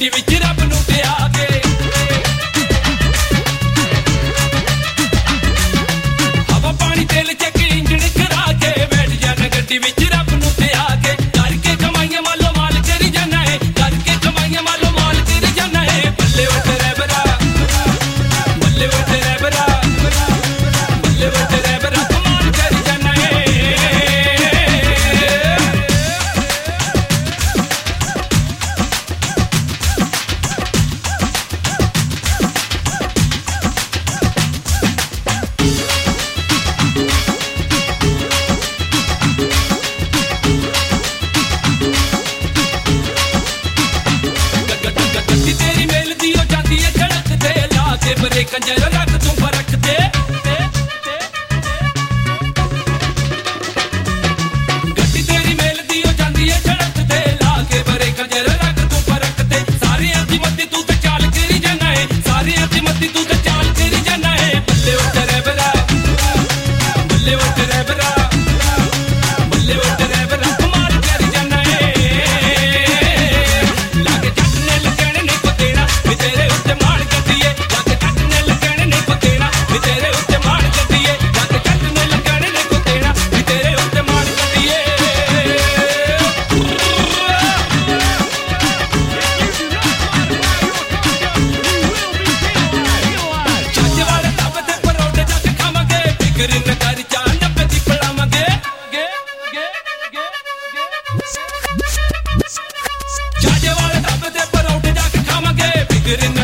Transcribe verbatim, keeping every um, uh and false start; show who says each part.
Speaker 1: गड्डी विच रब नूं ते आके हवा पानी तेल चक इंजन करा के बैठ जाना गड्डी विच रब नूं ते आके करके कमाइयां मालो माल करी जाना है करके कमाइयां मालो माल करी जाना है बल्ले ओ ड्राइवरा बल्ले ओ ड्राइवरा बल्ले ओ ड्राइवरा कमाल करी जाना है बरे कंजर रख तू फरक दे गड्डी तेरी मेल दी हो जांदी है सड़क ते लाके बरे कंजर रख तू फरक दे सारे अधी मत्ती तू ते चाल करी जाना है सारे अधी मत्ती तू ते चाल करी जाना है बल्ले ओ ड्राइवरा बल्ले ओ ड्राइवरा बल्ले ओ ड्राइवरा कमाल करी जाना है लागे चटने लगने नहीं को तेरा मैं तेरे उत्ते मार गड्डी है Get in